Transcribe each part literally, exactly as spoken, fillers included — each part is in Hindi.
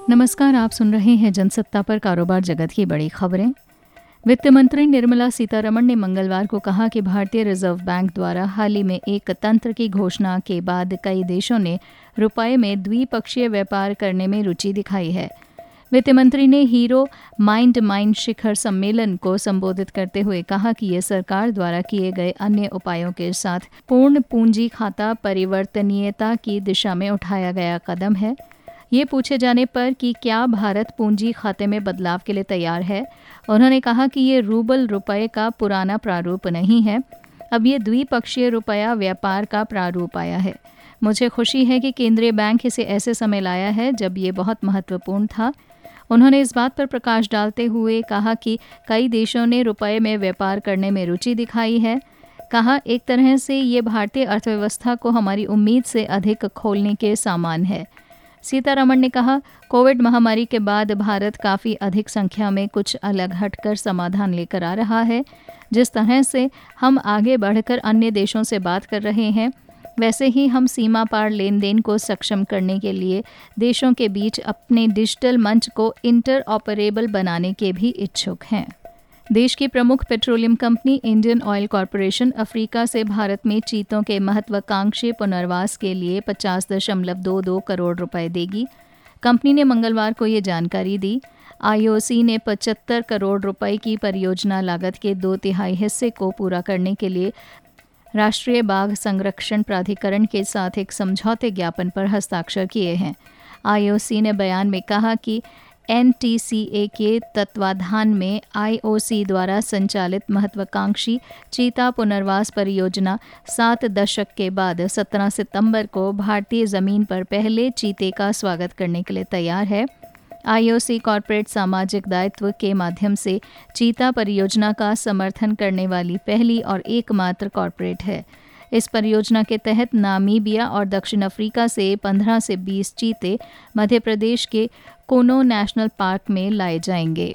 नमस्कार, आप सुन रहे हैं जनसत्ता पर कारोबार जगत की बड़ी खबरें। वित्त मंत्री निर्मला सीतारमण ने मंगलवार को कहा कि भारतीय रिजर्व बैंक द्वारा हाल ही में एक तंत्र की घोषणा के बाद कई देशों ने रुपये में द्विपक्षीय व्यापार करने में रुचि दिखाई है। वित्त मंत्री ने हीरो माइंड माइंड शिखर सम्मेलन को संबोधित करते हुए कहा कि यह सरकार द्वारा किए गए अन्य उपायों के साथ पूर्ण पूंजी खाता परिवर्तनीयता की दिशा में उठाया गया कदम है। ये पूछे जाने पर कि क्या भारत पूंजी खाते में बदलाव के लिए तैयार है, उन्होंने कहा कि ये रूबल रुपये का पुराना प्रारूप नहीं है, अब ये द्विपक्षीय रुपया व्यापार का प्रारूप आया है। मुझे खुशी है कि केंद्रीय बैंक इसे ऐसे समय लाया है जब ये बहुत महत्वपूर्ण था। उन्होंने इस बात पर प्रकाश डालते हुए कहा कि कई देशों ने रुपये में व्यापार करने में रुचि दिखाई है। कहा, एक तरह से ये भारतीय अर्थव्यवस्था को हमारी उम्मीद से अधिक खोलने के समान है। सीतारमण ने कहा, कोविड महामारी के बाद भारत काफ़ी अधिक संख्या में कुछ अलग हटकर समाधान लेकर आ रहा है। जिस तरह से हम आगे बढ़कर अन्य देशों से बात कर रहे हैं, वैसे ही हम सीमा पार लेन देन को सक्षम करने के लिए देशों के बीच अपने डिजिटल मंच को इंटर ऑपरेबल बनाने के भी इच्छुक हैं। देश की प्रमुख petroleum company Indian Oil Corporation Africa से भारत में चीतों के महत्वाकांक्षी पुनर्वास के लिए पचास दशमलव दो दो करोड़ रुपए देगी। कंपनी ने मंगलवार को ये जानकारी दी। आईओसी ने पचहत्तर करोड़ रुपए की परियोजना लागत के दो तिहाई हिस्से को पूरा करने के लिए राष्ट्रीय बाघ संरक्षण प्राधिकरण के साथ एक समझौते ज्ञापन पर हस्ताक्षर किए हैं। आईओसी ने बयान में कहा कि एनटीसीए के तत्वाधान में आईओसी द्वारा संचालित महत्वाकांक्षी चीता पुनर्वास परियोजना सात दशक के बाद सत्रह सितंबर को भारतीय जमीन पर पहले चीते का स्वागत करने के लिए तैयार है। आईओसी कॉर्पोरेट सामाजिक दायित्व के माध्यम से चीता परियोजना का समर्थन करने वाली पहली और एकमात्र कॉर्पोरेट है। इस परियोजना के तहत नामीबिया और दक्षिण अफ्रीका से पंद्रह से बीस चीते मध्य प्रदेश के कोनो नेशनल पार्क में लाए जाएंगे।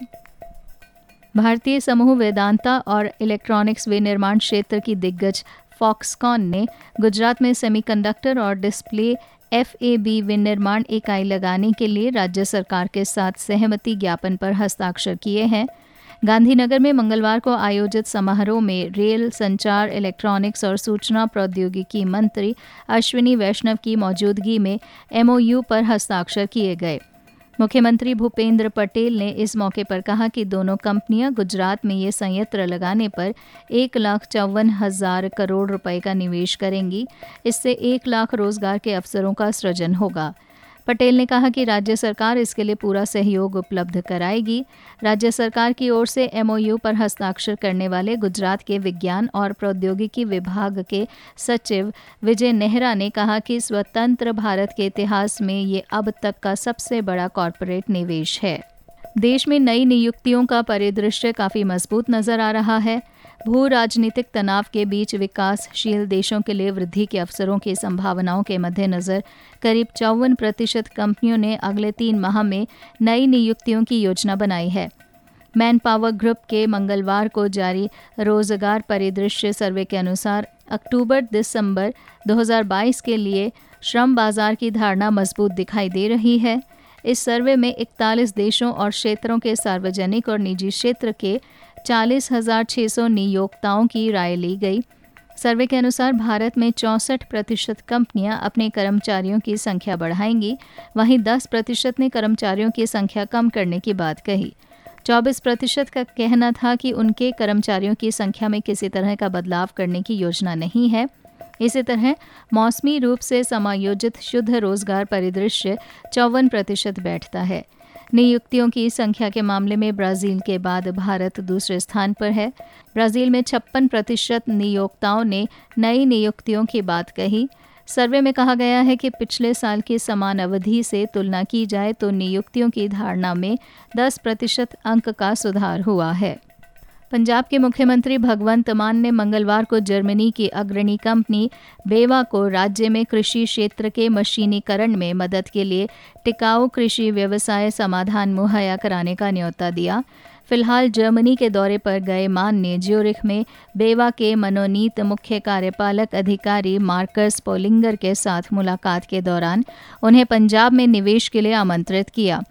भारतीय समूह वेदांता और इलेक्ट्रॉनिक्स विनिर्माण क्षेत्र की दिग्गज फॉक्सकॉन ने गुजरात में सेमीकंडक्टर और डिस्प्ले एफएबी विनिर्माण इकाई लगाने के लिए राज्य सरकार के साथ सहमति ज्ञापन पर हस्ताक्षर किए हैं। गांधीनगर में मंगलवार को आयोजित समारोह में रेल, संचार, इलेक्ट्रॉनिक्स और सूचना प्रौद्योगिकी मंत्री अश्विनी वैष्णव की मौजूदगी में एमओयू पर हस्ताक्षर किए गए। मुख्यमंत्री भूपेंद्र पटेल ने इस मौके पर कहा कि दोनों कंपनियां गुजरात में ये संयंत्र लगाने पर एक लाख चौवन हजार करोड़ रुपए का निवेश करेंगी। इससे एक लाख रोजगार के अवसरों का सृजन होगा। पटेल ने कहा कि राज्य सरकार इसके लिए पूरा सहयोग उपलब्ध कराएगी। राज्य सरकार की ओर से एमओयू पर हस्ताक्षर करने वाले गुजरात के विज्ञान और प्रौद्योगिकी विभाग के सचिव विजय नेहरा ने कहा कि स्वतंत्र भारत के इतिहास में ये अब तक का सबसे बड़ा कॉरपोरेट निवेश है। देश में नई नियुक्तियों का परिदृश्य काफ़ी मजबूत नजर आ रहा है। भू राजनीतिक तनाव के बीच विकासशील देशों के लिए वृद्धि के अवसरों की संभावनाओं के मद्देनज़र करीब चौवन प्रतिशत कंपनियों ने अगले तीन माह में नई नियुक्तियों की योजना बनाई है। मैन पावर ग्रुप के मंगलवार को जारी रोजगार परिदृश्य सर्वे के अनुसार अक्टूबर दिसंबर दो हज़ार बाईस के लिए श्रम बाजार की धारणा मजबूत दिखाई दे रही है। इस सर्वे में इकतालीस देशों और क्षेत्रों के सार्वजनिक और निजी क्षेत्र के चालीस हजार छः सौ नियोक्ताओं की राय ली गई। सर्वे के अनुसार भारत में चौंसठ प्रतिशत कंपनियां अपने कर्मचारियों की संख्या बढ़ाएंगी, वहीं दस प्रतिशत ने कर्मचारियों की संख्या कम करने की बात कही। चौबीस प्रतिशत का कहना था कि उनके कर्मचारियों की संख्या में किसी तरह का बदलाव करने की योजना नहीं है। इसी तरह मौसमी रूप से समायोजित शुद्ध रोजगार परिदृश्य चौवन प्रतिशत बैठता है। नियुक्तियों की संख्या के मामले में ब्राज़ील के बाद भारत दूसरे स्थान पर है। ब्राज़ील में छप्पन प्रतिशत नियोक्ताओं ने नई नियुक्तियों की बात कही। सर्वे में कहा गया है कि पिछले साल की समान अवधि से तुलना की जाए तो नियुक्तियों की धारणा में दस प्रतिशत अंक का सुधार हुआ है। पंजाब के मुख्यमंत्री भगवंत मान ने मंगलवार को जर्मनी की अग्रणी कंपनी बेवा को राज्य में कृषि क्षेत्र के मशीनीकरण में मदद के लिए टिकाऊ कृषि व्यवसाय समाधान मुहैया कराने का न्योता दिया। फिलहाल जर्मनी के दौरे पर गए मान ने ज्यूरिख में बेवा के मनोनीत मुख्य कार्यपालक अधिकारी मार्कस पोलिंगर के साथ मुलाकात के दौरान उन्हें पंजाब में निवेश के लिए आमंत्रित किया।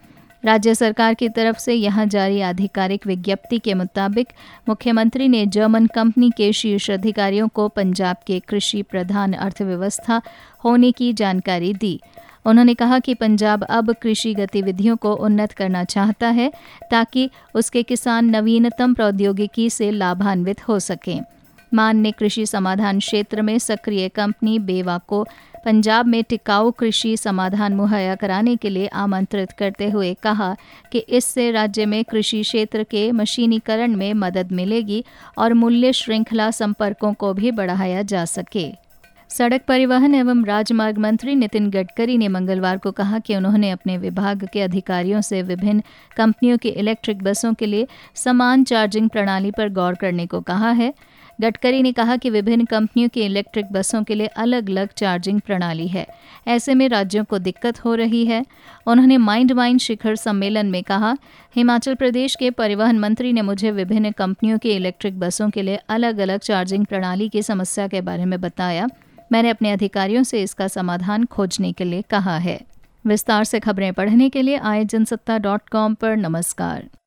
राज्य सरकार की तरफ से यहां जारी आधिकारिक विज्ञप्ति के मुताबिक मुख्यमंत्री ने जर्मन कंपनी के शीर्ष अधिकारियों को पंजाब के कृषि प्रधान अर्थव्यवस्था होने की जानकारी दी। उन्होंने कहा कि पंजाब अब कृषि गतिविधियों को उन्नत करना चाहता है ताकि उसके किसान नवीनतम प्रौद्योगिकी से लाभान्वित हो सकें। मान ने कृषि समाधान क्षेत्र में सक्रिय कंपनी बेवा को पंजाब में टिकाऊ कृषि समाधान मुहैया कराने के लिए आमंत्रित करते हुए कहा कि इससे राज्य में कृषि क्षेत्र के मशीनीकरण में मदद मिलेगी और मूल्य श्रृंखला संपर्कों को भी बढ़ाया जा सके। सड़क परिवहन एवं राजमार्ग मंत्री नितिन गडकरी ने मंगलवार को कहा कि उन्होंने अपने विभाग के अधिकारियों से विभिन्न कंपनियों की इलेक्ट्रिक बसों के लिए समान चार्जिंग प्रणाली पर गौर करने को कहा है। गडकरी ने कहा कि विभिन्न कंपनियों की इलेक्ट्रिक बसों के लिए अलग अलग चार्जिंग प्रणाली है, ऐसे में राज्यों को दिक्कत हो रही है। उन्होंने माइंड वाइन शिखर सम्मेलन में कहा, हिमाचल प्रदेश के परिवहन मंत्री ने मुझे विभिन्न कंपनियों की इलेक्ट्रिक बसों के लिए अलग अलग चार्जिंग प्रणाली की समस्या के बारे में बताया। मैंने अपने अधिकारियों से इसका समाधान खोजने के लिए कहा है। विस्तार से खबरें पढ़ने के लिए आए जनसत्ता डॉट कॉम पर नमस्कार।